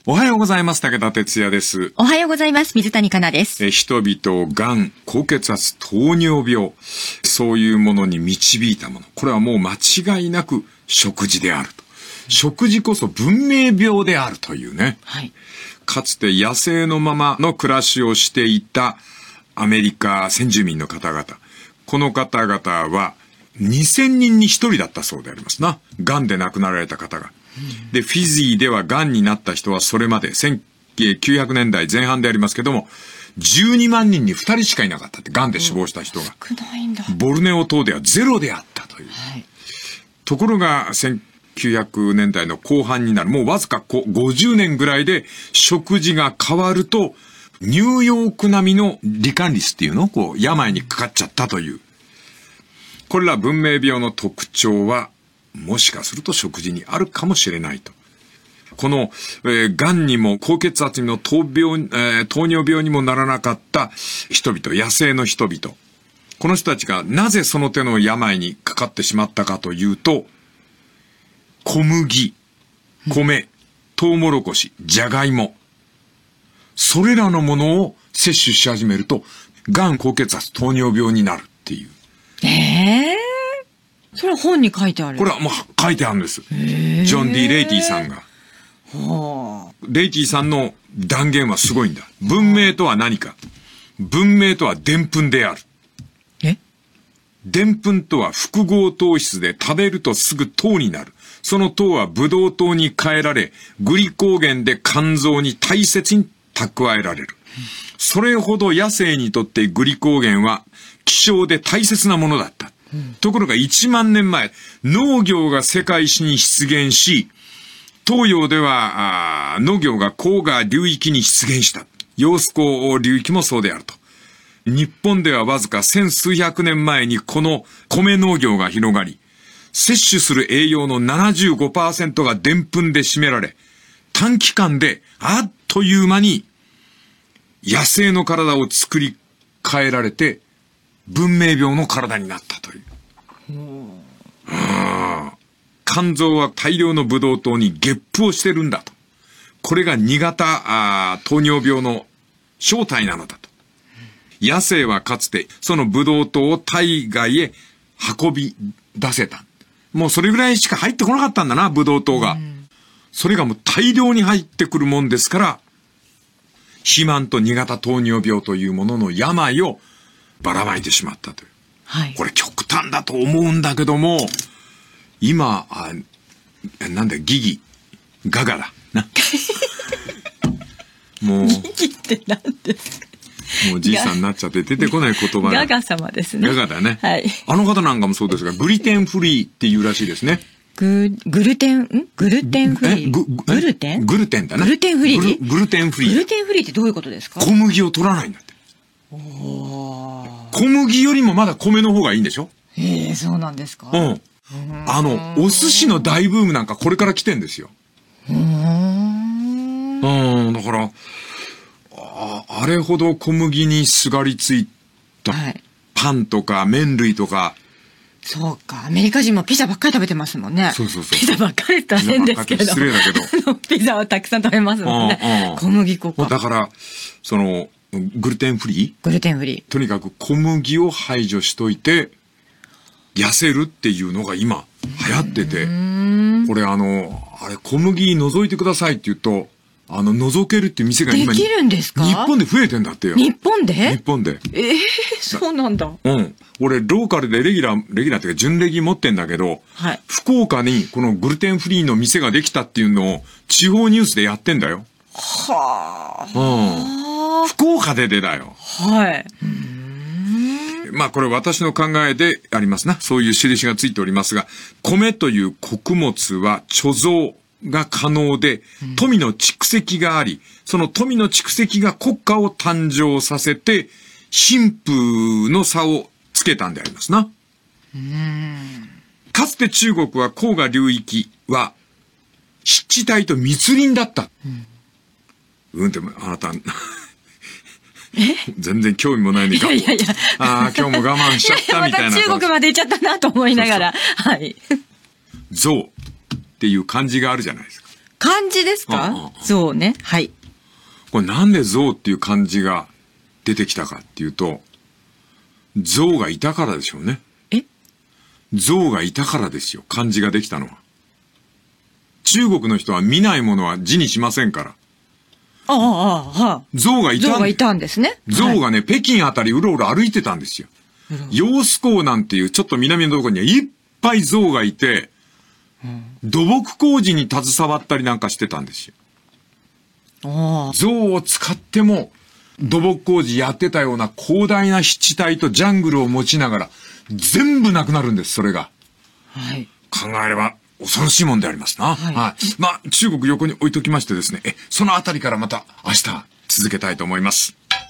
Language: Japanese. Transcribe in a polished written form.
おはようございます。武田哲也です。 おはようございます。水谷香奈です。 人々をがん、高血圧、糖尿病、そういうものに導いたもの。これはもう間違いなく食事であると。食事こそ文明病であるというね。 はい。 かつて野生のままの暮らしをしていたアメリカ先住民の方々。この方々は2000人に1人だったそうでありますな。がんで亡くなられた方が。で、フィジーでは癌になった人はそれまで1900年代前半でありますけども、12万人に2人しかいなかったって、癌で死亡した人が。 少ないんだ。 ボルネオ島ではゼロであったという。 はい。 ところが1900年代の後半になる、もうわずか50年ぐらいで食事が変わると、ニューヨーク並みの罹患率っていうのを病にかかっちゃったという。これら文明病の特徴は、もしかすると食事にあるかもしれないと。この、癌にも高血圧にも糖尿病にもならなかった人々、野生の人々。この人たちがなぜその手の病にかかってしまったかというと、小麦、米、トウモロコシ、ジャガイモ。それらのものを摂取し始めると、癌、高血圧、糖尿病になるっていう。 それは本に書いてある。 これはもう書いてあるんです。ジョン・ディ・レイティさんが。レイティさんの断言はすごいんだ。文明とは何か。文明とは澱粉である。澱粉とは複合糖質で食べるとすぐ糖になる。その糖はブドウ糖に変えられ、グリコーゲンで肝臓に大切に蓄えられる。それほど野生にとってグリコーゲンは希少で大切なものだった。ところが1万年前、農業が世界史に出現し、東洋では農業が黄河流域に出現した。揚子江流域もそうであると。日本ではわずか千数百年前にこの米農業が広がり、摂取する栄養の 75% が澱粉で占められ、短期間であっという間に野生の体を作り変えられて、文明病の体になったという。肝臓は大量のブドウ糖にゲップをしてるんだと。これが2型糖尿病の正体なのだと。野生はかつてそのブドウ糖を体外へ運び出せた。もうそれぐらいしか入ってこなかったんだな、ブドウ糖が。それがもう大量に入ってくるもんですから、肥満と2型糖尿病というものの病をばらまいてしまったという。 はい。 これ極端だと思うんだけども、今、なんだよ、ギガガだ。な。もう。 ギギって何ですか？ もうじいさんになっちゃって出てこない言葉が。 ガガ様ですね。 ガガだね。 はい。 あの方なんかもそうですが、グリテンフリーっていうらしいですね。 グルテンフリー。グルテングルテンだね。 グルテンフリー。 グルテンフリー。 グルテンフリーってどういうことですか？ 小麦を取らないんだって。小麦よりもまだ米の方がいいんでしょ？ そうなんですか？ うん。お寿司の大ブームなんかこれから来てんですよ。だから、あれほど小麦にすがりついたパンとか麺類とか。 そうか。アメリカ人もピザばっかり食べてますもんね。 そうそうそう。 ピザばっかりって変ですけど。 失礼だけど。 ピザをたくさん食べますもんね。小麦粉か。 だから、グルテンフリー？ グルテンフリー。 とにかく小麦を排除しといて、痩せるっていうのが今流行ってて、これあれ小麦除いてくださいって言うと、除けるっていう店が今できるんですか？ 日本で増えてんだってよ。 日本で？ 日本で。 そうなんだ。 うん。俺、ローカルでレギュラーっていうか、準レギ持ってんだけど、 はい。 福岡にこのグルテンフリーの店ができたっていうのを地方ニュースでやってんだよ。 はあ。うん。福岡でだよ。 はい。 まあこれ私の考えでありますな。そういう印がついておりますが、米という穀物は貯蔵が可能で、富の蓄積があり、その富の蓄積が国家を誕生させて、貧富の差をつけたんでありますな。かつて中国は黄河流域は湿地帯と密林だった。でもあなた全然興味もないのに。 いや。 今日も我慢しちゃったみたいな。 また中国まで行っちゃったなと思いながら。はい。 象っていう漢字があるじゃないですか。 漢字ですか？象ね。はい。 これなんで象っていう漢字が出てきたかっていうと、象がいたからでしょうね。象がいたからですよ。漢字ができたのは。中国の人は見ないものは字にしませんから。象がいた。 象がいたんですね。 象がね、北京あたりうろうろ歩いてたんですよ。揚子江なんていうちょっと南のところにはいっぱい象がいて、土木工事に携わったりなんかしてたんですよ。象を使っても土木工事やってたような広大な湿地帯とジャングルを持ちながら全部なくなるんです、それが。 はい。 考えれば恐ろしいもんでありますな。はい。まあ、中国横に置いときましてですね、そのあたりからまた明日続けたいと思います。